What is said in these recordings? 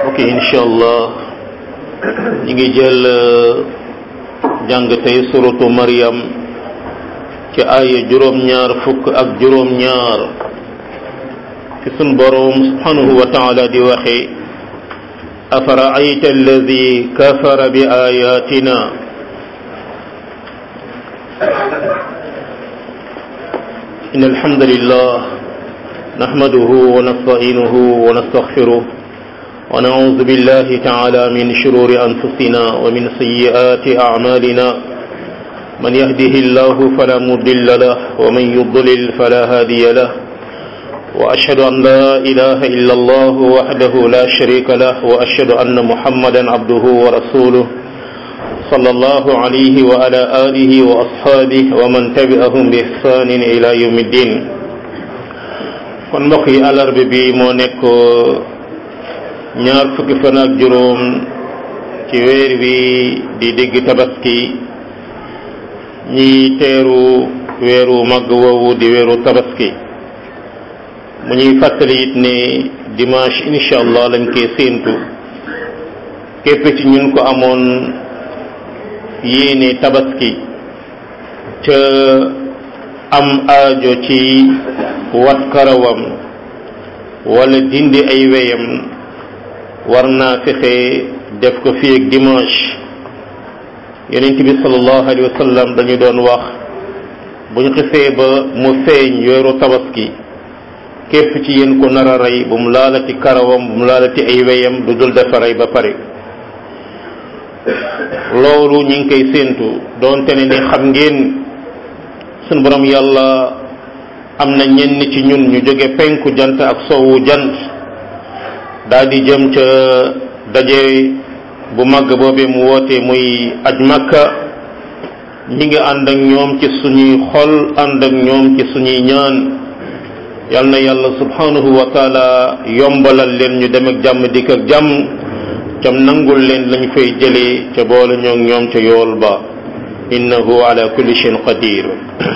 ok incha allah ñi ngi jël jàng tey suratu Maryam ci aaya juróom-ñaar fukk ak juróom-ñaar ci sun boroom subhanahu wa taala di waxe afara'ayta alladi kafara bi ayatina إن الحمد لله نحمده ونستعينه ونستغفره ونعوذ بالله تعالى من شرور أنفسنا ومن سيئات أعمالنا من يهده الله فلا مضل له ومن يضلل فلا هادي له وأشهد أن لا إله إلا الله وحده لا شريك له وأشهد أن محمدا عبده ورسوله صلى الله عليه وعلى آله وأصحابه ومن تبعهم بإحسان إلى يوم الدين kon mbokk yi àllarba bi moo nekk ñaar fukki fan ak juróom ci weer wi di digg tabaski ñi teeru weeru màgg woowu di weeru tabaski mu ñuy fàttali it ne dimanche incha allah lañ koy séentu képp ci ñun ko amoon yéene tabaski ca am aajo ci wat karawam wala dindi ay weyam war naa fexe def ko fii ak dimanche yonent bi sallallahu alayhi wa sallam dañu doon wax bu ñu xisee ba mu feeñ weeru tabaski képp ci yéen ko nar a rey bu mu laalati karawam bu mu laalati ay weyam du dul dafa rey ba pare loolu ñi ngi koy séentu doonte ne ni xam ngeen sunu borom yàlla am na ñenn ci ñun ñu jóge penku jant ak sowu jant daal di jëm ca daje bu mag boobee mu woote muy aj makka ñi ngi ànd ak ñoom ci suñuy xol ànd ak ñoom ci suñuy ñaan yal na yàlla subhanahu wa taala yombalal leen ñu dem ak jàmm dikk ak jàmm cam nangul leen lañ fay jëlee ca boole ñoo ñoom ca yool ba innahu ala kulli shay'in qadir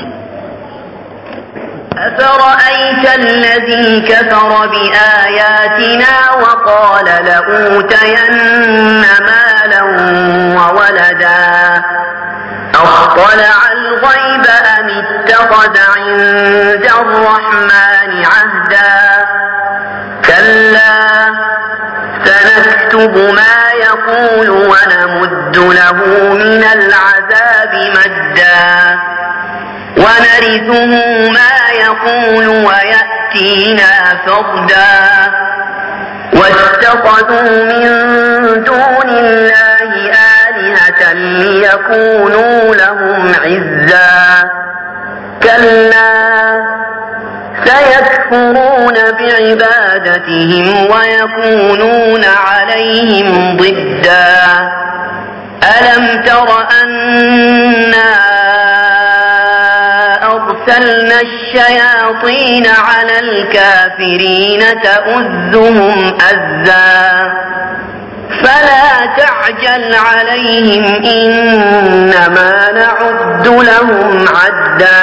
أفرأيت الذي كفر بآياتنا وقال لأوتين مالا وولدا أطلع الغيب أم اتخذ عند الرحمن عهدا كلا سنكتب ما يقول ونمد له من العذاب مدا ونرثه ما يقول ويأتينا فردا واتخذوا من دون الله آلهة ليكونوا لهم عزا كلا سيكفرون بعبادتهم ويكونون عليهم ضدا ألم تر أنا أرسلنا الشياطين على الكافرين تؤذهم أزا فلا تعجل عليهم إنما نعد لهم عدا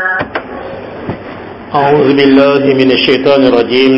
أعوذ بالله من الشيطان الرجيم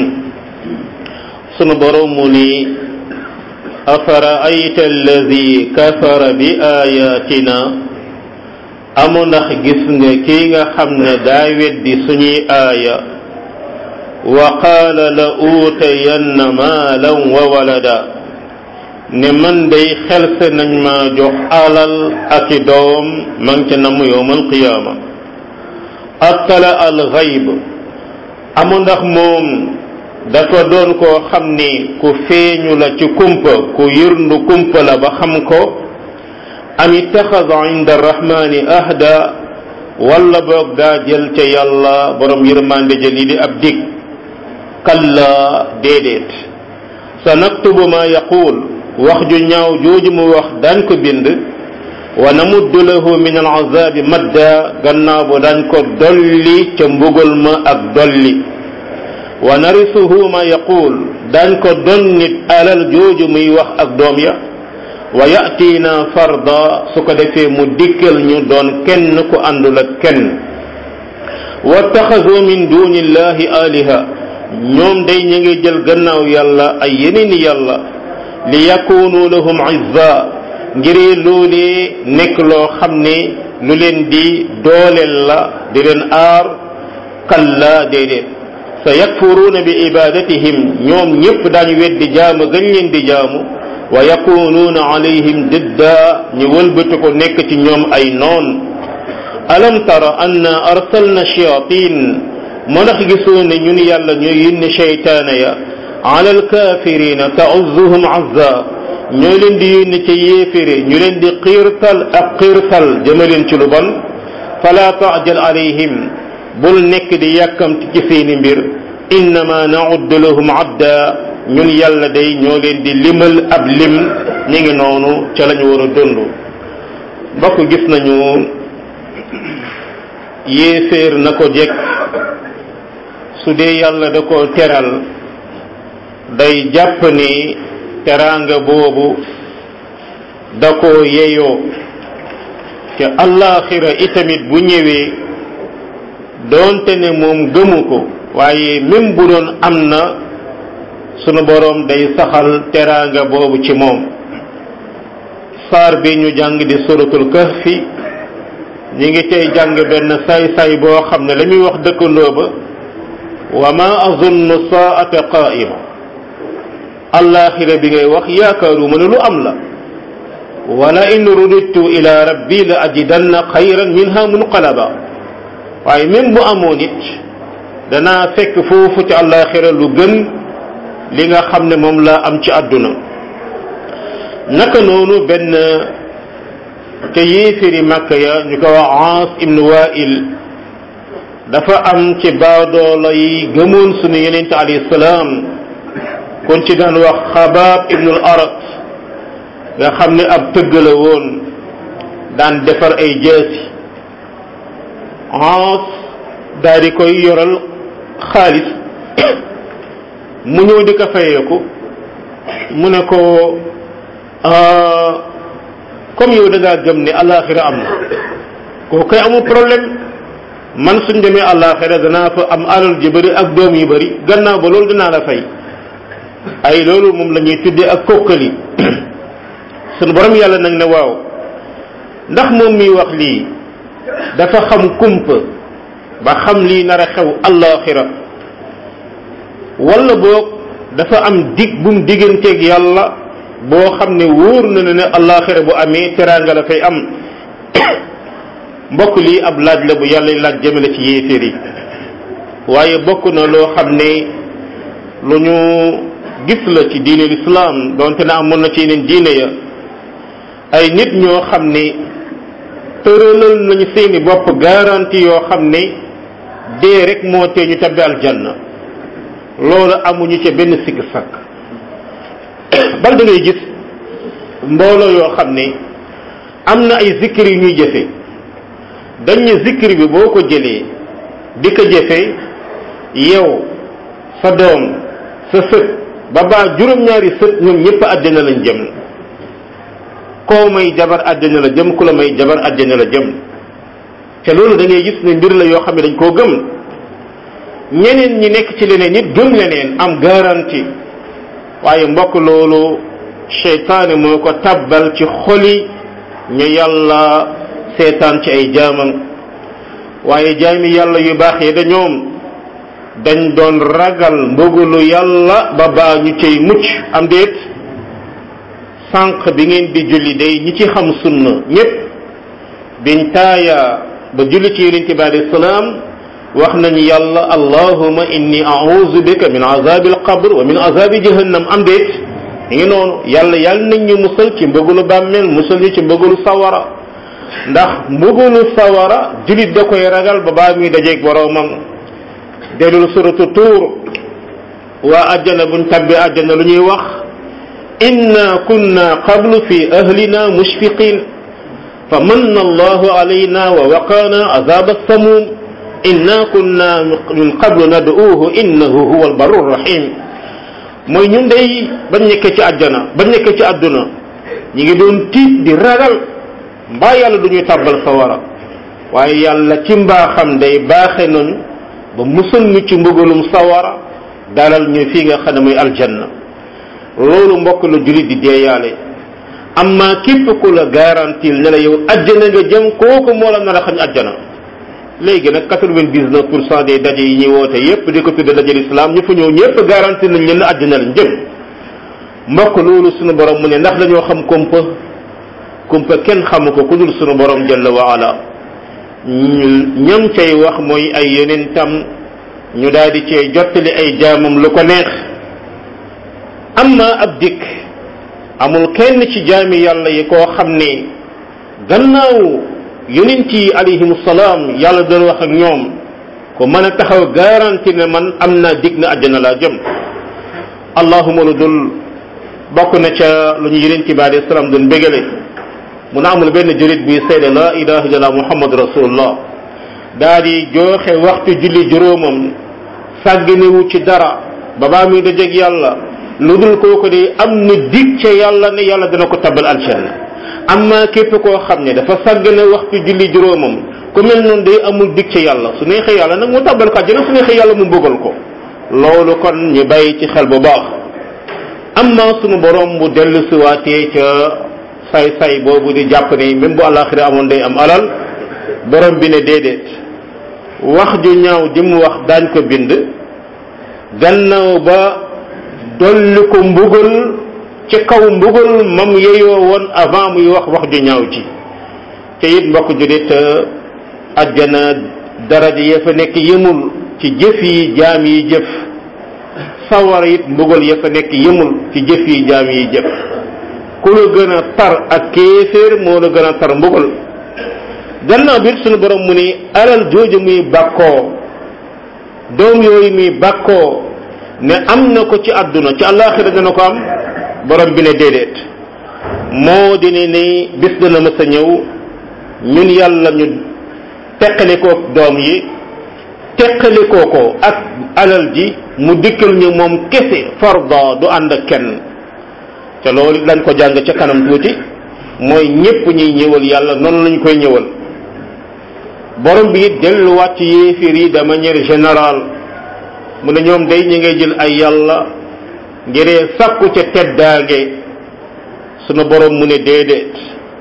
سنبرمني أفرأيت الذي كفر بآياتنا amu ndax gis nga kii nga xam ne daa weddi suñuy aaya wa qaala la uutayanna maalan wa walada ne man day xelse nañ ma jox alal ak i doom man ca namu yowmal qiyaama attala al gayb amu ndax moom dafa doon koo xam ni ku feeñu la ci kumpa ku yërndu kumpa la ba xam ko am ittaxada inda arrahmani ahda walla boog daa jël ca yàlla borom yërmande jël yi di ab dig kalla déedéet sa naktubu ma yaqul wax ju ñaaw jooju mu wax daañ ko bind wa namuddu lahu min alazabi madda gannaaw bu daañ ko dolli ca mbugal ma ak dolli wa narisuhu ma yaqul daañ ko donnit alal jooju muy wax ak doom ya wa ya'tina farda su ko defee mu dikkal ñu doon kenn ku àndul ak kenn wattaxazu min dunillahi aliha ñoom day ñu ngi jël gannaaw yàlla ay yeneeni yàlla li yakunu lahum izza ngir loolee nekk loo xam ne lu leen di dooleel la di leen aar kalla déedéet sa yakfuruuna bi ibadatihim ñoom ñëpp daañu weddi jaamu gañ leen di jaamu wa yakunuuna alayhim didda ñu wëlbati ko nekk ci ñoom ay noon alam tara anna arsalna shayatin moo ndax gisoo ne ñun yàlla ñooy yónni sheytaana ya ala alkafirina ta'uzzuhum azza ñoo leen di yónni ci yéefére ñu leen di xiirtal ak xiirtal jëmaleen ci lu bon fala ta'jal alayhim bul nekk di yàkkamti ci seeni mbir innama na'uddu lahum adda ñun yàlla day ñoo leen di limal ab lim ñi ngi noonu ca lañu war a dund mbokk gis nañu yéeféer na ko jekk su dee yàlla da ko teral day jàpp ni teraanga boobu da ko yeyoo te allaaxira itamit bu ñëwee doonte ne moom gëmu ko waaye même bu doon am na sunu boroom day saxal teraanga boobu ci moom saar bi ñu jàng di suratul kahfi ñi ngi tey jàng benn say-say boo xam ne la muy wax dëkkandoo ba wa ma azunnu saata qaa'ima allaaxira bi ngay wax yaakaaruma ne lu am la wala in rudidtu ila rabbi la ajidanna xayran minha munqalaba waaye même bu amoon it danaa fekk foofu ci allaaxira lu gën li nga xam ne moom laa am ci àdduna naka noonu benn te yéeféri Makka ya ñu ko wax Aas ibn Wa'il dafa am ci baadoola yi gëmoon sunu yonent alayhi salaam kon ci daan wax Xabaab ibnul Arat nga xam ne ab tëgg la woon daan defar ay jaasi Aas daal di koy yoral xaalis mu ñëw di ko fayeeku mu ne ko comme yow da ngaa gëm ne àllaaxira am na koo koy amul problème man suñ demee àllaaxira danaa fa am alal ji bëri ak doom yu bëri gannaaw ba loolu dinaa la fay ay loolu moom la ñuy tuddee ak kokkali sunu borom yàlla nag ne waaw ndax moom miy wax lii dafa xam kumpa ba xam lii nar a xew àllaaxira wala boog dafa am dig bu mu digganteeg yàlla boo xam ne wóor na ne àllaaxira bu amee teraanga la fay am mbokk lii ab laaj la bu yàlla laaj jëmale ci yéeféer yi waaye bokk na loo xam ne lu ñu gis la ci diine l'islam donte na amoon na ci yeneen diine ya ay nit ñoo xam ne tëralal nañu seeni bopp garantie yoo xam ne dee rek moo tee ñu tabbi aljanna loolu amuñu ca benn sikk sakk bal da ngay gis mbooloo yoo xam ne am na ay zikr yu ñuy jëfe dañ ne zikr bi boo ko jëlee di ko jëfe yow sa doom sa sët ba baa juróom-ñaari sët ñoom ñëpp àddina lañ jëm koo may jabar àddina la jëm ku la may jabar àddina la jëm te loolu da ngay gis ne mbir la yoo xam ne dañ koo gëm ñeneen ñi nekk ci leneen nit gëm leneen am garantie waaye mbokk loolu seytaane moo ko tabbal ci xoli ñu yàlla seetaan ci ay jaamam waaye jaami yàlla yu baax yi da ñoom dañ doon ragal mbugalu yàlla ba baa ñu cay mucc am déet sànq bi ngeen di julli day ñi ci xam sunna ñépp biñ taaya ba julli ci yonente bi alayhi salaam wax nañu yàlla allahuma inni a'udhu bika min azabil qabr wa min azabi jahannam am déet ngi noonu yàlla nañ ñu musal ci mbëggalu bàmmeel musal ñu ci mbëggalu sawara ndax mbëggalu sawara jullit da koy ragal ba baa muy dajeeg boroomam dellu suratu tuur waa àjjana buñ tabbi àjjana lu ñuy wax inna kunna qablu fi ahlina mushfiqin fa manna allahu alayna wa waqana azaba samum inna kunna min qablu nad'uuhu innahu huwa albarru rahim mooy ñun day bañ nekkee ci àjjana bañ nekkee ci àdduna ñi ngi doon tiit di ragal mbaa yàlla du ñuy tàbbal sawara waaye yàlla ci mbaaxam day baaxe nañu ba musal ñu ci mbugalum sawara dalal ñu fii nga xam ne mooy aljanna loolu mbokk la julit di deeyaale amma képp ku la garantil ne la yow àjjana nga jëm kooku moo la nar a xañ àjjana léegi nag 99% des daje yi ñuy woote yépp di ko tudde daje l'islam ñu fa ñëw ñépp garanti nañ leen àjjana lañ jëm mbokk loolu sunu borom mu ne ndax dañoo xam kumpa kenn xamu ko ku dul sunu borom jalla wa ala ñam cay wax mooy ay yonentam ñu daal di cee jottali ay jaamam lu ko neex amma ab dikk amul kenn ci jaami yàlla yi koo xam ne gannaaw yonent yi alayhimu salaam yàlla doon wax ak ñoom ko mën a taxaw garanti ne man am naa dig na àjjana laa jëm allahuma lu dul bokk na ca lu ñu yonent bi alayhi salaam doon bégale mu na amul benn jurit buy seede la ilaha illallah muhammad rasulullah daa di joxe waxtu julli juróomam sàgganewu ci dara ba baa muy dajeeg yàlla lu dul kooku de am na dig ca yàlla ne yàlla dana ko tabal aljanna amma képp koo xam ne dafa sàggane waxtu julli juróomam ku mel noonu day amul dig ca yàlla su neexee yàlla nag mu tabal ko aljanna su neexee yàlla mu bëggal ko loolu kon ñu bàyyi ci xel bu baax amma sunu borom bu dellu siwaatee ca say boobu di jàpp ne même bu àllaaxira amoon day am alal borom bi ne déedéet wax ju ñaaw di mu wax daañ ko bind gannaaw ba dolli ko mbugal ci kaw mbugal moom yeyoo woon avant muy wax ju ñaaw ci te it mbokk julit àjjana daraja ya fa nekk yëmul ci jëf yi jaam yi jëf sawar it mbugal ya fa nekk yëmul ci jëf yi jaam yi jëf ku la gën a tar ak kéeféer moo la gën a tar mbugal gannaaw biir sunu borom mu ni alal jooju muy bàkkoo doom yooyu muy bàkkoo ne am na ko ci àdduna ci àllaaxira dana ko am borom bi ne déedéet moo di ne ni bis dana mës a ñëw ñun yàlla ñu teqalikoo doom yi teqalikoo ko ak alal ji mu dikkal ñu moom kese farda du ànd ak kenn te loolu lañ ko jàng ca kanam tuuti mooy ñépp ñuy ñëwal yàlla noonu lañ koy ñëwal borom bi it delluwaat ci yéefir yi de manière générale mu ne ñoom day ñi ngay jël ay yàlla ngiree sakku ca teddaange sunu borom mu ne déedéet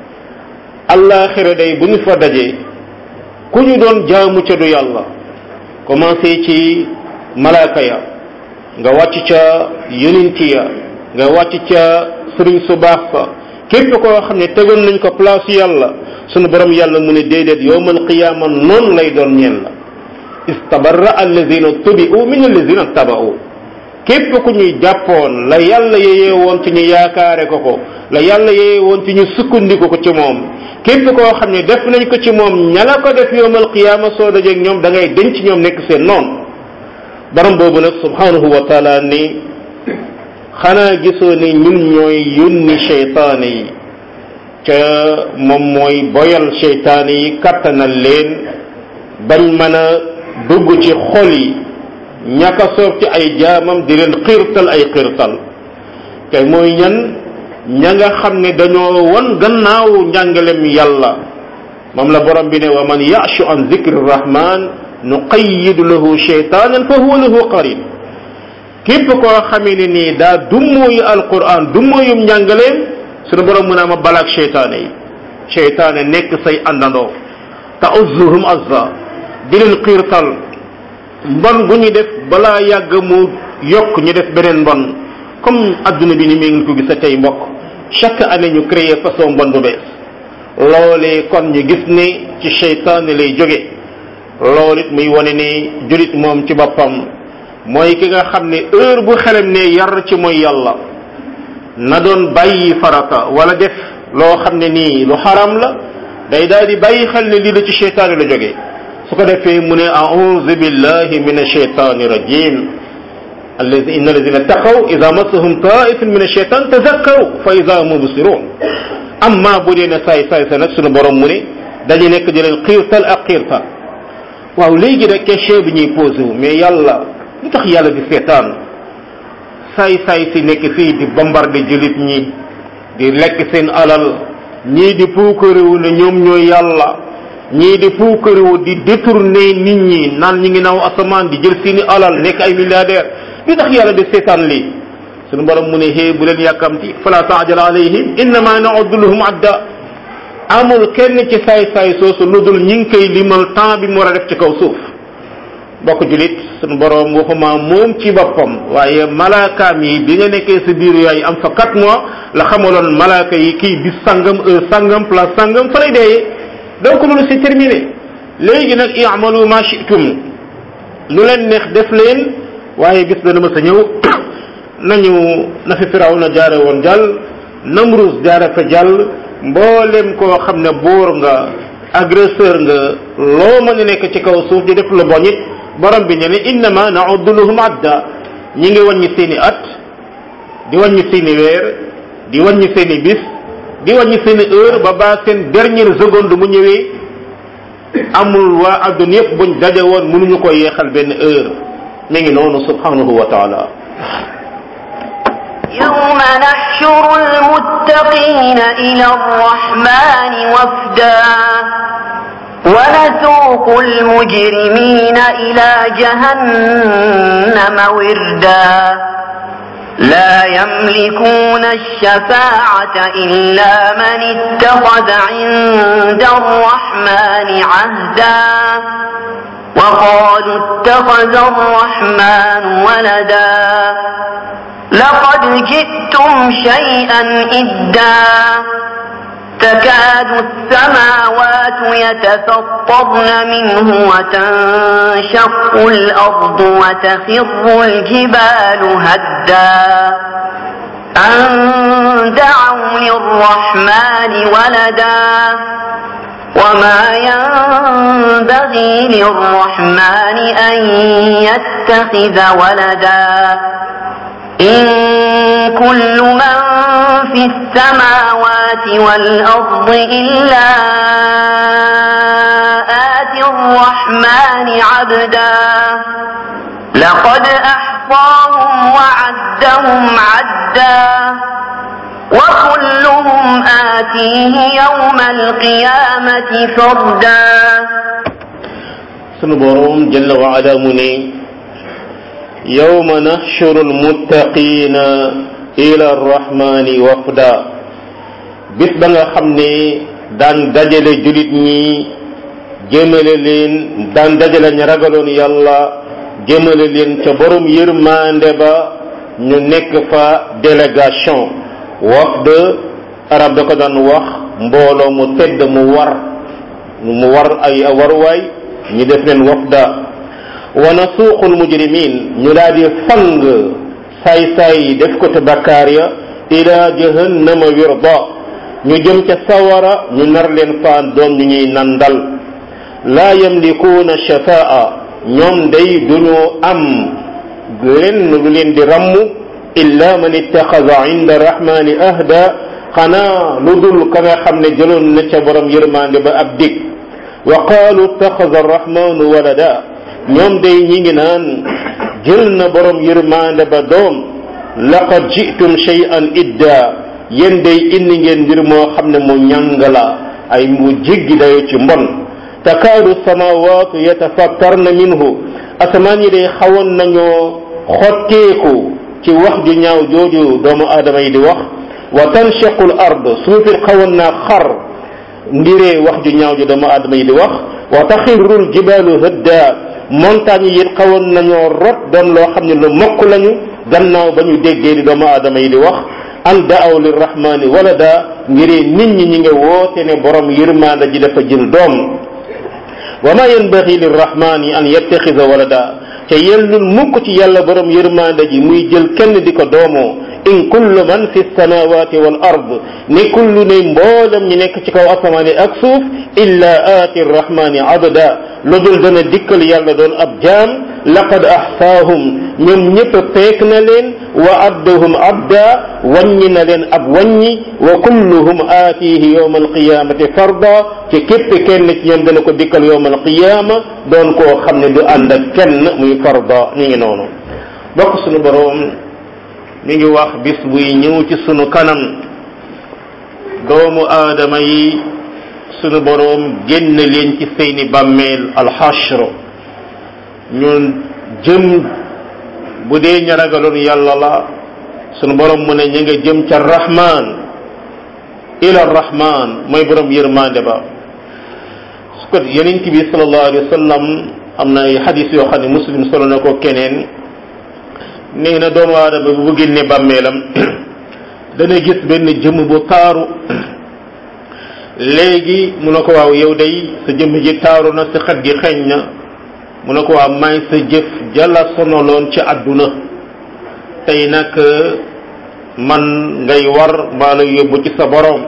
allaaxira day bu ñu fa dajee ku ñu doon jaamu ca du yàlla commencé ci malaaka ya nga wàcc ca yonent ya nga wàcc ca sëriñ su baax fa képp koo xam ne tegoon nañ ko place yàlla sunu borom yàlla mu ne déedéet yawmal qiyaama noonu lay doon ñeel la istabarra allazina tubi'u min allazina taba'u képp ku ñuy jàppoon la yàlla yeyee woon ci ñu yaakaare ko la yàlla yeyee woon ci ñu sukkandiku ko ci moom képp koo xam ne def nañ ko ci moom ña la ko def yawmal qiyaama soo dajeeg ñoom da ngay denc ñoom nekk seen noonu borom boobu nag subhanahu wa taala ni xanaa gisoo ne ñun ñooy yónni seytaane yi ca moom mooy boyal seytaane yi kattanal leen bañ mën a dugg ci xol yi ñaka soob ci ay jaamam di leen xiirtal ay xiirtal te mooy ña nga xam ne dañoo won gannaaw njàngalem yàlla moom la borom bi ne wa man ya'shu an zikri rahman nuqayyid lahu shaytanan fa huwa lahu qarin képp koo xamee ne nii daa dummóoyu alquran dummóoyum njàngaleem sunu borom mu naa ma balaak seytaane nekk say àndandoo ta'uzzuhum azza di leen xiirtal mbon gu ñu def balaa yàgg mu yokk ñu def beneen mbon comme adduna bi ni mi ngi ko gis tey mbokk chaque année ñu créé façon mbon bu bees loolee kon ñu gis ne ci seytaane lay jóge loolu it muy wane ne julit moom ci boppam mooy ki nga xam ne heure bu xelam ne yar ci mooy yàlla na doon bàyyi farata wala def loo xam ne nii lu xaram la day daal di bàyyi xel ne lii la ci seytaane la jógee su ko defee mu ne a'udhu billahi min ash-shaytani rajim allazi inna allazina taqaw idha massahum ta'ifun min ash-shaytan tadhakkaru fa idha hum mubsirun amma bu dee ne saay sa nag sunu borom mu ne dañu nekk di leen xiirtal ak xiirtal waaw léegi rek question bi ñuy posé wu mais yàlla lu tax yàlla di seetaan saay si nekk fii di bombarder jullit ñi di lekk seen alal ñii di puukarewu ne ñoom ñooy yàlla ñii di puukarewu di détourner nit ñi naan ñi ngi naw asamaan di jël seeni alal nekk ay milliardaire lu tax yàlla di seetaan lii sunu borom mu ne xée bu leen yàkkamti fala taajal alayhim innama na'uddu lahum adda amul kenn ci saay-saay soosu lu dul ñi ngi koy limal temps bi mu war a def ci kaw suuf bokk julit sunu borom waxuma moom ci boppam waaye malaakaam yi bi nga nekkee sa biir yaay am fa 4 mois la xamaloon malaaka yi kii bis sangam heure sangam place sangam fa lay deeyee donc loolu c'est terminé léegi nag i'malu ma shi'tum lu leen neex def leen waaye bis dana ma sa ñëw nañu na fi Firawna jaare woon jàll Namrus jaare fa jàll mboolem koo xam ne buur nga agresseur nga loo mën a nekk ci kaw suuf di def lu bon it borom bi ne innama na'uddu lahum adda ñi ngi wàññi seeni at di wàññi seeni weer di wàññi seeni bis di wàññi seeni heure ba baa seen dernière seconde mu ñëwee amul waa adduna yëpp buñ daje woon mënuñu ko yeexal benn heure mi ngi noonu subhanahu wa taala يوم نحشر المتقين إلى الرحمن وفدا ونسوق المجرمين إلى جهنم وردا لا يملكون الشفاعة إلا من اتخذ عند الرحمن عهدا وقالوا اتخذ الرحمن ولدا لقد جئتم شيئا إدا تكاد السماوات يتفطرن منه وتنشق الأرض وتخر الجبال هدا أن دعوا للرحمن ولدا وما ينبغي للرحمن أن يتخذ ولدا إن كل من في السماوات والأرض إلا آتي الرحمن عبدا لقد أحصاهم وعدهم عدا وكلهم آتيه يوم القيامة فردا سنبورون جل وعلا مني يوم نحشر المتقين إلى الرحمن وفدا bis ba nga xam ne daan dajale julit ñi jëmale leen daan dajale ña ragaloon yàlla jëmale leen ca borom yërmande ba ñu nekk fa délégation wafd arab da ko daan wax mbooloo mu tedd mu war ay warwaay ñu def leen wafda wa nasuuqul mujrimin ñu daal di fang saay-saay def ko te bakkaar ya ila jahannama wirda ñu jëm ca sawara ñu nar leen faan doon ñu ñuy nandal laa yamlikuuna shafaa ñoom day duñu am lenn lu leen di ramm illa man ittaxada inda rahmani ahda xanaa lu dul ka nga xam ne jëloon na ca borom yërmande ba ab dig wa qaalu ittaxada arrahmanu walada ñoom day ñi ngi naan jël na borom yërmande ba doom laqad ji'tum shay'an idda yéen day indi ngeen mbir moo xam ne mu ñàng la ay mu jéggi dayo ci mbon takaadu samawatu yatafattarna minhu asamaan yi day xawoon nañoo xotteeku ci wax ju ñaaw jooju doomu aadama yi di wax wa tanshaqu al ard suufit xawoon naa xar ngiree wax ju ñaaw ju doomu aadama yi di wax wa taxirru al jibalu hadda montagne yi xawoon nañoo rot doon loo xam ne lu mokk lañu gannaaw ba ñu déggee di doomu aadama yi di wax an da'aw lirrahmani walada ngiree nit ñi ñi nga woote ne borom yërmande ji dafa jël doom wa ma yanbaghi lirrahmani an yattakhidha walada te yellul mukk ci yàlla borom yërmande ji muy jël kenn di ko doomoo in kullu man fi samawati wal ard ne kullu ne mboolem ñi nekk ci kaw asamaani ak suuf illa aati rrahmani abda lu dul dana dikkal yàlla doon ab jaam laqad ahsaahum ñoom ñëpp peek na leen wa addahum abda wàññi na leen ab wàññi wa kulluhum aatihi yawma alqiyamati farda ci képp kenn ci ñoom dana ko dikkal yawma alqiyama doon koo xam ne du ànd ak kenn muy farda ni ngi noonu bokk sunu boroom mi ngi wax bis buy ñëw ci sunu kanam doomu aadama yi sunu boroom génn leen ci seeni bàmmeel alxashr ñun jëm bu dee ña ragaloon yàlla la sunu borom mu ne ña nga jëm ca rahman ila rahman mooy borom yërmande ba su ko yonent bi sallallahu alayhi wa sallam am na ay xadis yoo xam ne muslim solo na ko keneen nee na doomu aadama bu bëggee ne bàmmeelam dana gis benn jëmm bu taaru léegi mu ne ko waaw yow day sa jëmm ji taaru na sa xet gi xeeñ na mu ne ko waaw may sa jëf jalla sonaloon ci àdduna tey nag man ngay war mbaa la yóbbu ci sa borom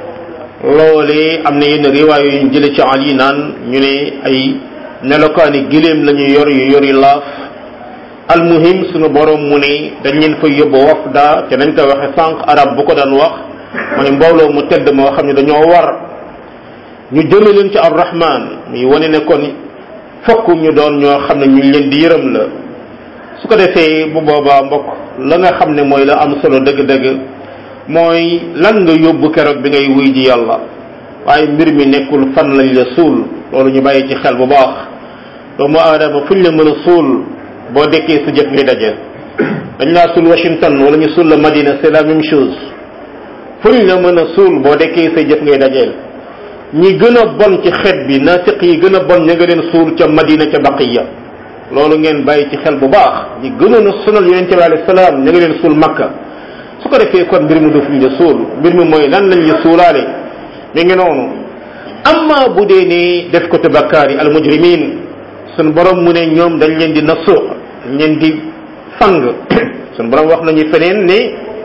loolee am na yenn riwaay yu ñu jële ci Ali naan ñu ne ay melokaani giléem la ñu yu yori laaf almuhim sunu borom mu ne dañ leen fa yóbbu wafda te nañ ko waxe sànq arab bu ko daan wax mu ne mbooloo mu tedd moo xam ne dañoo war ñu jëme leen ci arrahman muy wane ne kon fokk ñu doon ñoo xam ne ñu leen di yërëm la su ko defee bu boobaa mbokk la nga xam ne mooy la am solo dëgg-dëgg mooy lan nga yóbbu keroog bi ngay wuy ji yàlla waaye mbir mi nekkul fan lañ la suul loolu ñu bàyyi ci xel bu baax doomu aadama fuñ la mën a suul boo dekkee sa jëf ngay dajeel dañ laa suul Washington wala ñu suul la Madina c'est la même chose fuñ la mën a suul boo dekkee sa jëf ngay dajeel ñi gën a bon ci xeet bi nafiq yi gën a bon ña nga leen suul ca Madina ca Baqiya loolu ngeen bàyyi ci xel bu baax ñi gënoon a sonal yonente bi alayhi salaam ña nga leen suul Makka su ko defee kon mbir mi du fuñ la suul mbir mi mooy lan lañ la suulaale mi ngi noonu amma bu dee ni def ko te bakkaar yi al mujrimin sun borom mu ne ñoom dañ leen di nasuux leen di fang sun borom wax nañu feneen ne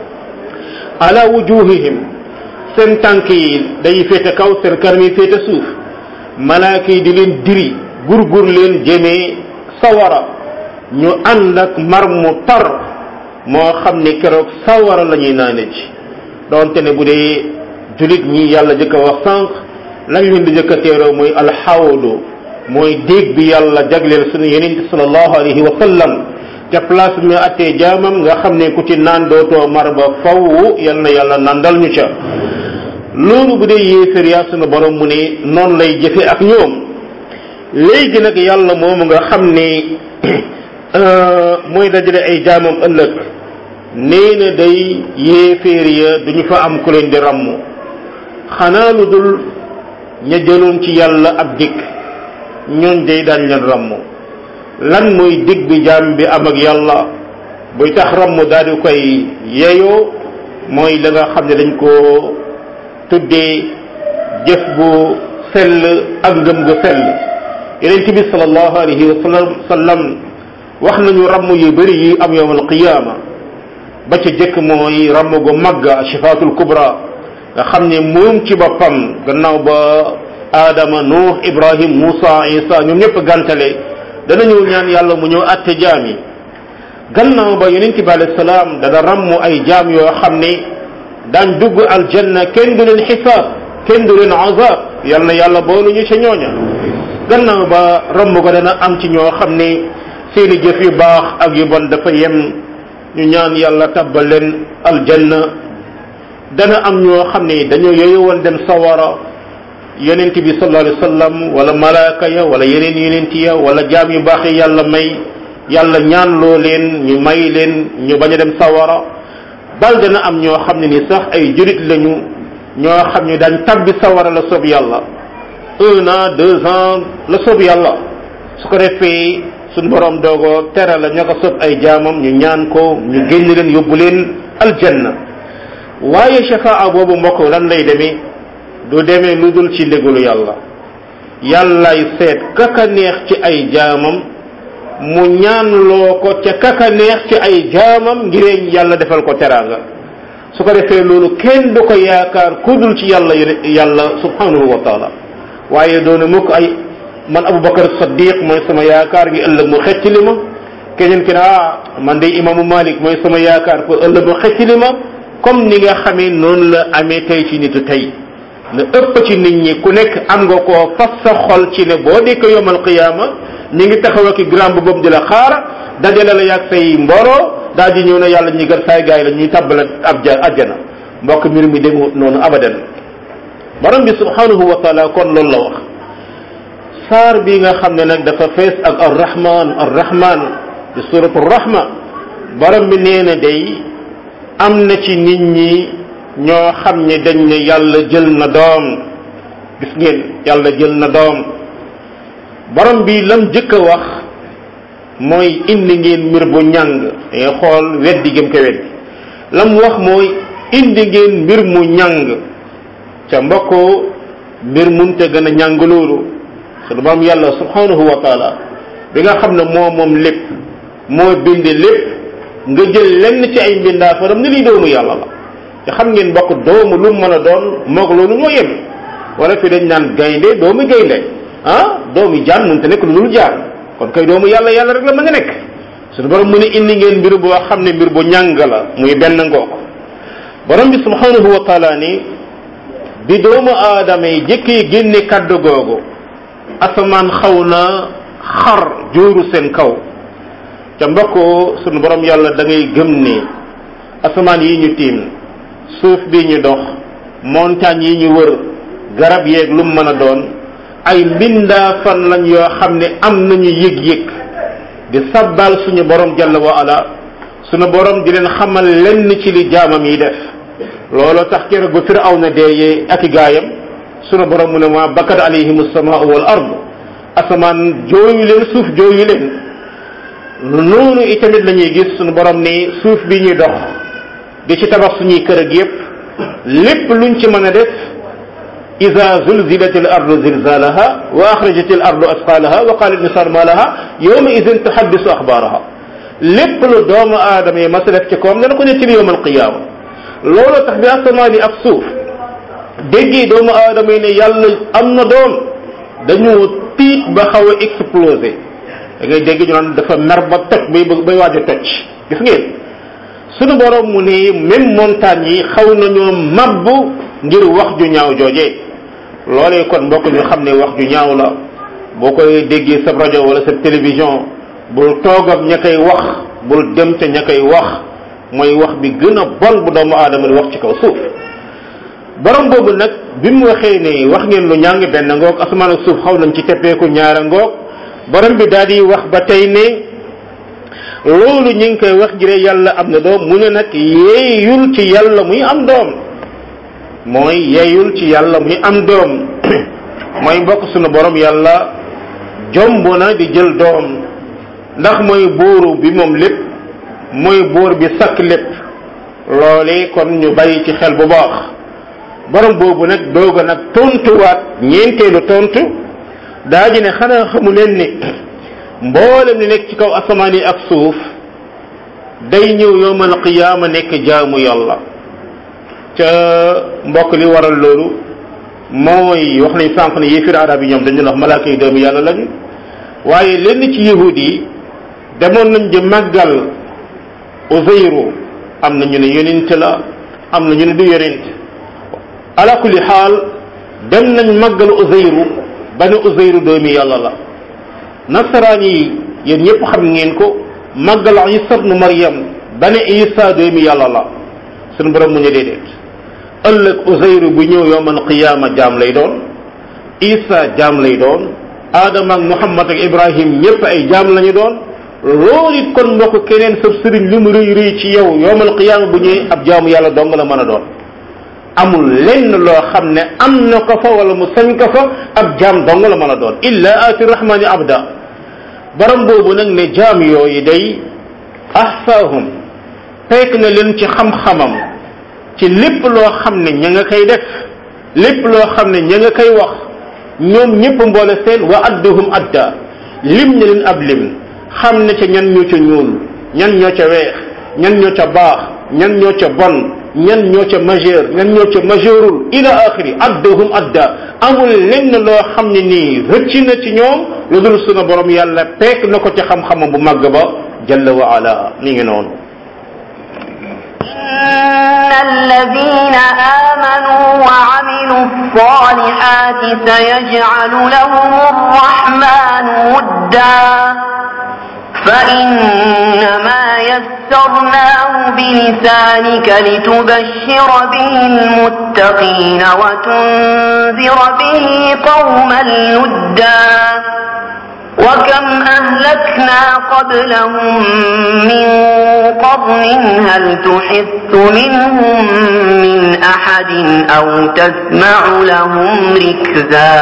ala wujuhihim seen tànk yi day féete kaw seen kanam yi féete suuf malaaka yi di leen diri gurgur leen jëmee sawara ñu ànd ak mar mu tar moo xam ne keroog sawara la ñuy naane ci donte ne bu dee julit ñi yàlla jëkk a wax sànq lañ leen di jëkk a teeroo mooy alxawdu mooy déeg bi yàlla jagleel suñu yonent sallallahu alayhi wa sallam te place bi mu attee jaamam nga xam ne ku ci naan dootoo mar ba faw yal na yàlla nandal ñu ca loolu bu dee yéefér yaa suñu borom mu ne noonu lay jëfe ak ñoom léegi nag yàlla moomu nga xam ne mooy dajale ay jaamam ëllëg nee na day yéeféer ya duñu fa am ku leen di ràmm xanaa lu dul ña jëloon ci yàlla ab dikk ñooñ day daañ leen ràmm lan mooy dig bi jaam bi am ak yàlla buy tax ràmm daal di koy yeyoo mooy la nga xam ne dañ ko tuddee jëf bu sell ak ngëm gu sell yonent bi sallallahu alayhi wa sallam wax nañu ràmm yu bëri yi am yawm al qiyama ba ca jëkk mooy ràmm gu magga shifaatul kubra nga xam ne moom ci boppam gannaaw ba Adama Nuh Ibrahim Musa Isa ñoom ñëpp gàntale dana ñëw ñaan yàlla mu ñëw atte jaam yi gannaaw ba yonent bi alayhi salaam dana ràmm ay jaam yoo xam ne daañ dugg aljanna kenn du leen xisaab kenn du leen azab yal na yàlla boolu ñu ca ñooña gannaaw ba ràmm ko dana am ci ñoo xam ne seeni jëf yu baax ak yu bon dafa yem ñu ñaan yàlla tabbal leen aljanna dana am ñoo xam ne dañoo yooyu woon dem sawara yonent bi sallallahu alayhi wasallam wala malaaka ya wala yeneen yonent ya wala jaam yu baax yi yàlla may yàlla ñaan loo leen ñu may leen ñu bañ a dem sawara bal dana am ñoo xam ne ni sax ay jurit lañu ñoo xam ne daañ tabbi sawara la soob yàlla 1 an 2 ans la soob yàlla su ko defee suñ borom doogo tere la ña ko soob ay jaamam ñu ñaan ko ñu génn leen yóbbu leen aljanna waaye shafaa boobu mbokk lan lay demee du demee lu dul ci ndégalu yàlla yàllay seet kaka neex ci ay jaamam mu ñaan loo ko ca kaka neex ci ay jaamam ngir yàlla defal ko teraanga su ko defee loolu kenn du ko yaakaar ku dul ci yàlla subhanahu wa taala waaye doona mukk ay man Abubakar Saddiq mooy sama yaakaar gi ëllëg mu xettili ma keneen ki ne man de imaamu Malik mooy sama yaakaar pour ëllëg mu xettili ma comme ni nga xamee noonu la amee tey ci nitu tey la ëpp ci nit ñi ku nekk am nga koo fas sa xol ci ne boo dee ko yomal qiyaama ñi ngi taxaw ak grand bu boobu di la xaar dajale la yàgg say mbooloo daal di ñëw na yàlla ñi gër saay gaay la ñuy tàbbala ajjana mbokk mbir mi demu noonu abadan borom bi subhanahu wa taala kon loolu la wax saar bi nga xam ne nag dafa fees ak arrahman di suratu rahma borom bi nee na day am na ci nit ñi ñoo xam ne dañ ne yàlla jël na doom. gis ngeen yàlla jël na doom. borom bi lam jëkk a wax mooy indi ngeen mbir bu ñàng ngay xool weddi gëm ko weddi lam wax mooy indi ngeen mbir mu ñàng ca mbokk mbir munte gën a ñàng loolu sunu borom yàlla subhanahu wa taala bi nga xam ne moom lépp moo bind lépp nga jël lenn ci ay mbindaa faram ne lii doomu yàlla la te xam ngeen mbokk doomu lu mën a doon moog loolu ñoo yem wala fi dañ naan gaynde doomu gaynde doomu jaan mënta nekk lu dul jaan kon kay doomu yàlla yàlla rek la ma nga nekk suñu borom mu ne indi ngeen mbir boo xam ne mbir bu ñàng la muy benn ngoog borom bi subhanahu wa taala ni bi doomu aadama yi jëkkee génne kaddu googu asamaan xaw na xar jóoru seen kaw ca mbokk suñu borom yàlla da ngay gëm ne asamaan yi ñu tiim suuf bi ñu dox montagne yi ñu wër garab yeeg lu mu mën a doon ay mbindaa fan lañ yoo xam ne am nañu yëg-yëg di sabbal suñu borom jalla wa ala suñu borom di leen xamal lenn ci li jaamam yi def looloo tax keroog ba Firawna deeyee ak i gaayam suñu borom mu ne ma bakat alayhim as-samaa'u wal ard asamaan jooyu leen suuf jooyu leen noonu itamit la ñuy gis suñu borom ni suuf bi ñuy dox di ci tabax suñuy kër ak yépp lépp luñ ci mën a def إذا زلزلت الأرض زلزالها وأخرجت الأرض أثقالها وقال الإنسان ما لها يومئذ تحدث أخبارها lépp lu doomu aadama yi mas a def ci koom dana ko nettali yawmal qiyaama loolu tax bi asamaan yi ak suuf déggee doomu aadama yi ne yàlla am na doom dañu tiit ba xaw a explosé da ngay dégg ñu naan dafa mer ba toj bay waaj a toj gis ngeen sunu borom mu ne même montagne yi xaw nañoo mabbu ngir wax ju ñaaw joojee loolee kon mbokk ñu xam ne wax ju ñaaw la boo koy déggee sa rajo wala sa télévision bul toog ak ña koy wax bul dem ca ña koy wax mooy wax bi gën a bon bu doomu aadama di wax ci kaw suuf borom boobu nag bi mu waxee ne wax ngeen lu ñàng benn ngoog asamaan ak suuf xaw nañ ci teppeeku ñaara ngoog borom bi daal di wax ba tey ne loolu ñu ngi koy wax jire yàlla am na doom mu ne nag yeeyul ci yàlla muy am doom mooy yeeyul ci yàlla muy am doom mooy mbokk sunu borom yàlla jomb na di jël doom ndax mooy buuru bi moom lépp mooy buur bi sakk lépp loole kon ñu bàyyi ci xel bu baax borom boobu nag dooga nag tontuwaat ñeenteelu tontu daa ji ne xanaa xamu leen ni mboolem ni nekk ci kaw asamaan yi ak suuf day ñëw yawmal qiyaama nekk jaamu yàlla ca mbokk li waral loolu mooy wax nañ sànq ne yéefir arab yi ñoom dañu wax malaaka yi doomu yàlla lañu waaye lenn ci yahud yi demoon nañ di màggal Uzayru am na ñu ne yonent la am na ñu ne du yonent ala kulli xaal dem nañ màggal Uzayru ba ne Uzayru doomi yàlla la nasaraan yi yéen ñëpp xam ngeen ko màggal Isa ibnu Maryam ba ne Isa doomi yàlla la sunu borom mu ñu déedéet ëllëg Uzayru bu ñëw yawmal qiyaama jaam lay doon Isa jaam lay doon Adama ak Muhammad ak Ibrahim ñëpp ay jaam lañu doon loolu it kon mbokk keneen sa sëriñ lu mu rëy rëy ci yow yawmal qiyaama bu ñëwee ab jaamu yàlla dong la mën a doon amul lenn loo xam ne am na ko fa wala mu sañ ko fa ab jaam dong la mën a doon illa aati rahmani abda borom boobu nag ne jaam yooyu day ahsaahum fekk na leen ci xam-xamam ci lépp loo xam ne ña nga koy def lépp loo xam ne ña nga koy wax ñoom ñëpp mboole seen wa adduhum adda lim ne leen ab lim xam ne ca ñan ñoo ca ñuul ñan ñoo ca weex ñan ñoo ca baax ñan ñoo ca bon ñan ñoo ca majeur ñan ñoo ca majeurul ila axiri adduhum adda amul lenn loo xam ne nii rëcc na ci ñoom lu dul sunu borom yàlla peek na ko ca xam-xamam bu màgg ba jalla wa ala mi ngi noonu إن الذين آمنوا وعملوا الصالحات سيجعل لهم الرحمن ودا فإنما يسرناه بلسانك لتبشر به المتقين وتنذر به قوما لدا. إن الذين آمنوا وعملوا الصالحات سيجعل لهم الرحمن ودا فإنما يسرناه بلسانك لتبشر به المتقين وتنذر به قوما لدا. إن الذين آمنوا وعملوا الصالحات سيجعل لهم الرحمن ودا فإنما يسرناه بلسانك لتبشر به المتقين وتنذر به قوما لدا. وكم أهلكنا قبلهم من قرن هل تحس منهم من أحد أو تسمع لهم ركزا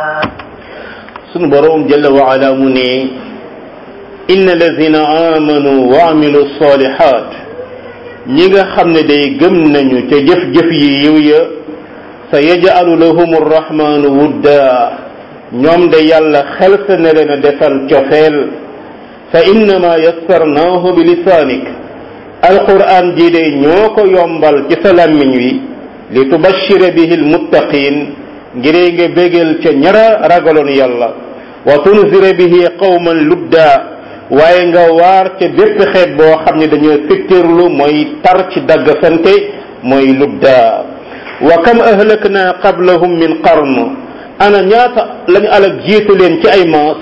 sunu boroom jalla wa ala mu ne inna allazina amanu wa amilu salihat ñi nga xam ne day gëm nañu te jëf-jëf yi yiw ya sa yaj'alu lahum arrahmanu wudda ñoom de yàlla xel sa ne leen a defal cofeel fa innama yassarnaahu bi lisaanik alquran ji de ñoo ko yombal ci sa làmmiñ wi li tubashira bihi almuttaqin ngiree nga bégal ca ñara ragaloon yàlla wa tunzira bihi qawman ludda waaye nga waar ca bépp xeet boo xam ne dañoo fittirlu mooy tar ci dagg sante mooy ludda wa kam ahlakna qablahum min qarn ana ñaata lañu alak jiitu leen ci ay maas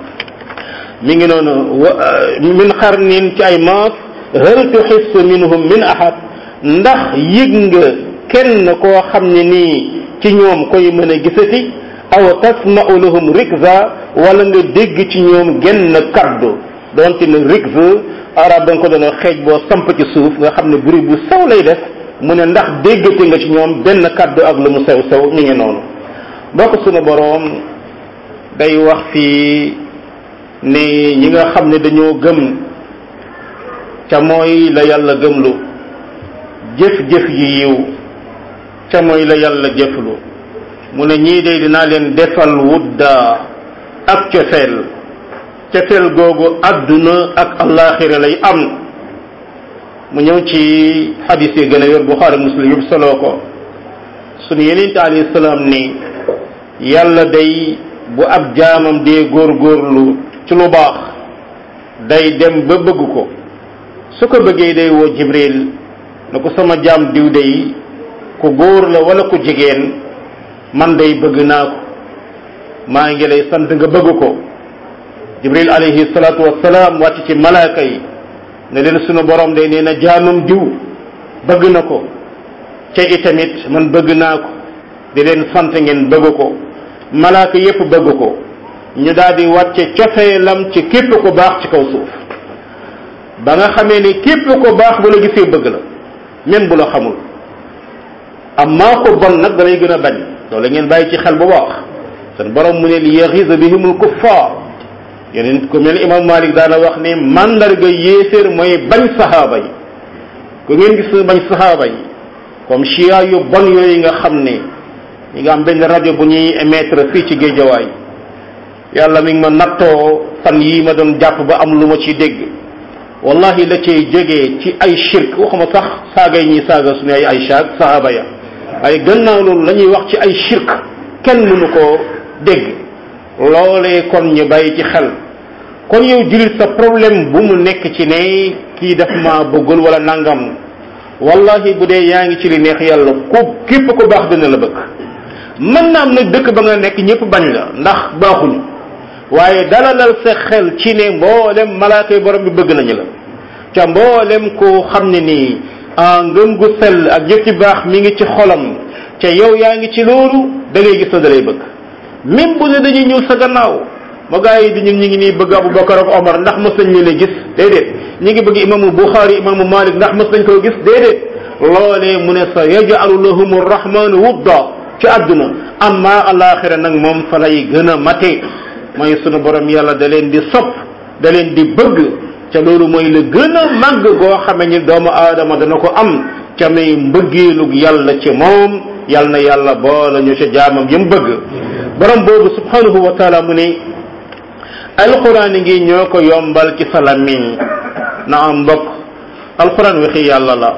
mi ngi noonu min qarnin ci ay maas hal tuhissu minhum min ahad ndax yëg nga kenn koo xam ne nii ci ñoom koy mën a gisati aw tasma'u lahum rikza wala nga dégg ci ñoom genn kaddu donte ne rikza arab da nga ko doon xeej boo samp ci suuf nga xam ne bruit bu sew lay def mu ne ndax déggate nga ci ñoom benn kaddu ak lu mu sew sew mi ngi noonu mbokk sunu boroom day wax fii ne ñi nga xam ne dañoo gëm ca mooy la yàlla gëmlu jëf-jëf yi yiw ca mooy la yàlla jëflu mu ne ñii de dinaa leen defal wudda ak cofeel googu adduna ak allaxira lay am mu ñëw ci xadis yi gën a yor Buxaari Muslim yëpp soloo ko sunu yenente alayhi salaam ni yàlla day bu ab jaamam dee góorgóorlu ci lu baax day dem ba bëgg ko su ko bëggee day woo Jibril na ko sama jaam diw day ku góor la wala ku jigéen man day bëgg naa ko maa ngi lay sant nga bëgg ko Jibril alayhi salaatu wassalaam wàcc ci malaaka yi ne leen sunu borom day nee na jaamam diw bëgg na ko ca itamit man bëgg naa ko di leen sant ngeen bëgg ko malaaka yépp bëgg ko ñu daal di wàcce cofeelam ci képp ko baax ci kaw suuf ba nga xamee ni képp ko baax bu la gisee bëgg la même bu la xamul amma ko bon nag da lay gën a bañ loolu ngeen bàyyi ci xel bu baax seen borom mu ne li yaxiza bihimul kuffar yeneen ku mel imam Malik daana wax ne mandarga yéeféer mooy bañ saxaaba yi ku ngeen gis bañ saxaaba yi comme chia yu bon yooyu nga xam ne ñi nga am benn rajo bu ñuy émettre fii ci Géejawaay yàlla mi ngi ma nattoo fan yii ma doon jàpp ba am lu ma ci dégg wallahi la cay jógee ci ay shirk waxuma sax saaga yi ñuy saaga suñu ay saxaaba ya ay gannaaw loolu la ñuy wax ci ay shirk kenn mënu koo dégg loolee kon ñu bàyyi ci xel kon yow jullit sa problème bu mu nekk ci ne kii daf ma bëggul wala nangam wallahi bu dee yaa ngi ci li neex yàlla ku képp ko baax dina la bëgg mën na am nag dëkk ba nga nekk ñëpp bañ la ndax baaxuñu waaye dalalal sa xel ci ne mboolem malaaka yi borom bi bëgg nañu la ca mboolem ko xam ne nii ngëm gu sell ak jëf ci baax mi ngi ci xolam ca yow yaa ngi ci loolu da ngay gis na da lay bëgg même bu ne dañuy ñëw sa gannaaw ma gaa yi di ñun ñi ngi nii bëgg Abu Bakar ak Omar ndax mës nañ leen a gis déedéet ñi ngi bëgg imaamu Buxaari imaamu Malik ndax mës nañ koo gis déedéet loolee mu ne sa yaj'alu lahum arrahmanu wudda ci àdduna amma alaxira nag moom fa lay gën a mate mooy sunu borom yàlla da leen di sopp da leen di bëgg ca loolu mooy la gën a màgg goo xame ni doomu aadama dana ko am ca may mbëggeelug yàlla ci moom yàlla na yàlla boole ñu ca jaamam yëm bëgg borom boobu subhanahu wa taala mu ne alquran ngi ñoo ko yombal ci sa làmmiñ na am mbokk alquran waxi yàlla la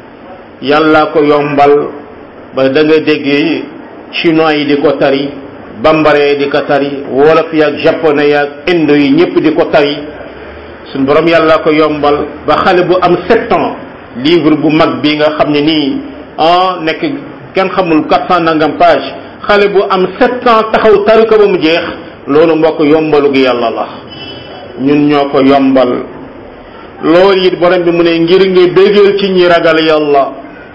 yàlla ko yombal ba da nga dégg chinois yi di ko tari bambara di ko tari wolof yaag japonais yaag indo yi ñëpp di ko tari suñ borom yàlla ko yombal ba xale bu am 7 ans livre bu mag bi nga xam ne nii nekk kenn xamul 400 nangam page xale bu am 7 ans taxaw tari ko ba mu jeex loolu mbokk yombalu gi yàlla la ñun ñoo ko yombal loolu it borom bi mu ne ngir nga bégal ci ñi ragal yàlla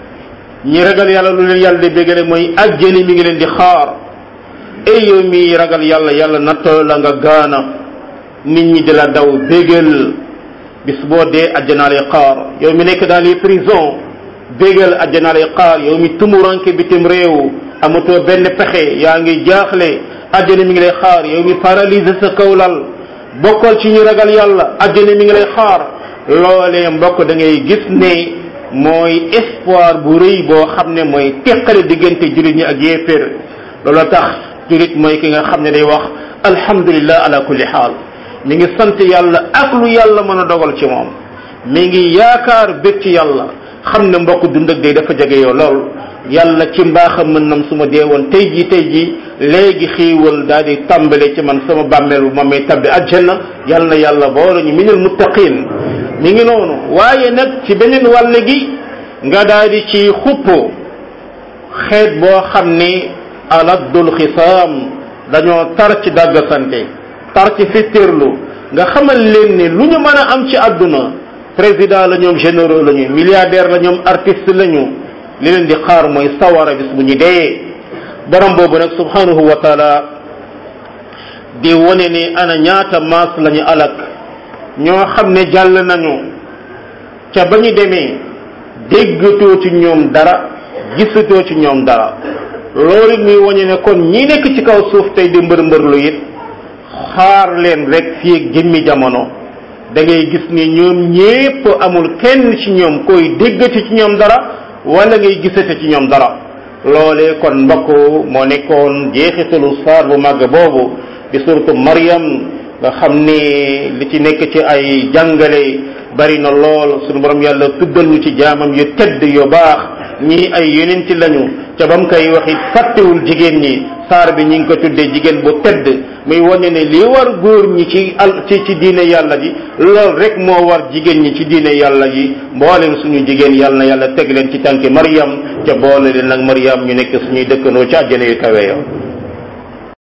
ñi ragal yàlla lu leen yàlla di bégale mooy àjjana mi ngi leen di xaar ay yow mi ragal yàlla yàlla nattoo la nga gaana nit ñi di la daw bégal bis boo dee àjjana lay xaar yow mi nekk dans les prisons bégal àjjana lay xaar yow mi tumuranke bitim réew amatoo benn pexe yaa ngi jaaxle àjjana mi ngi lay xaar yow mi paralysé sa kawlal bokkal ci ñu ragal yàlla àjjana mi ngi lay xaar loolee mbokk da ngay gis ne mooy espoir bu rëy boo xam ne mooy teqale diggante jullit ñi ak yéeféer loolu tax jullit mooy ki nga xam ne day wax alhamdulillah ala kulli xaal mi ngi sant yàlla ak lu yàlla mën a dogal ci moom mi ngi yaakaar bég ci yàlla xam ne mbokk dund ak day dafa jege yow lool yàlla ci mbaaxam mën nam su ma dee woon tey jii léegi xiiwal daal di tàmbale ci man sama bàmmeel bu ma may tabbi àjjana yàlla na yàlla boole ñu minal muttaqin mi ngi noonu waaye nag ci beneen wàll gi nga daal di ci xuppo xeet boo xam ne aladdul xisaam dañoo tar ci dàggasante tar ci fittirlu nga xamal leen ne lu ñu mën a am ci àdduna président la ñoom généraux la ñu milliardaire la ñoom artiste la ñu li leen di xaar mooy sawara bis bu ñu dee borom boobu nag subhanahu wa taala di wone ne ana ñaata maas la ñu alak ñoo xam ne jàll nañu ca ba ñu demee déggatoo ci ñoom dara gisatoo ci ñoom dara loolu it muy wone ne kon ñi nekk ci kaw suuf tey di mbër-mbërlu it xaar leen rek fii ak jëmmi jamono da ngay gis ne ñoom ñépp amul kenn ci ñoom koy déggati ci ñoom dara wala ngay gisate ci ñoom dara loolee kon mbokk moo nekkoon jeexitalu saar bu màgg boobu di suratu Maryam nga xam ni li ci nekk ci ay jàngale bari na lool sunu borom yàlla tuddal ñu ci jaamam yu tedd yu baax ñii ay yonenti lañu ca bam koy waxit fàttewul jigéen ñi saar bi ñi ngi ko tuddee jigéen bu tedd muy wane ne li war góor ñi ci diine yàlla ji lool rek moo war jigéen ñi ci diine yàlla ji mboolem suñu jigéen yàlla na yàlla teg leen ci tànki Maryam ca boole leen nag Maryam ñu nekk suñuy dëkkandoo ci àjjana yu kawe ya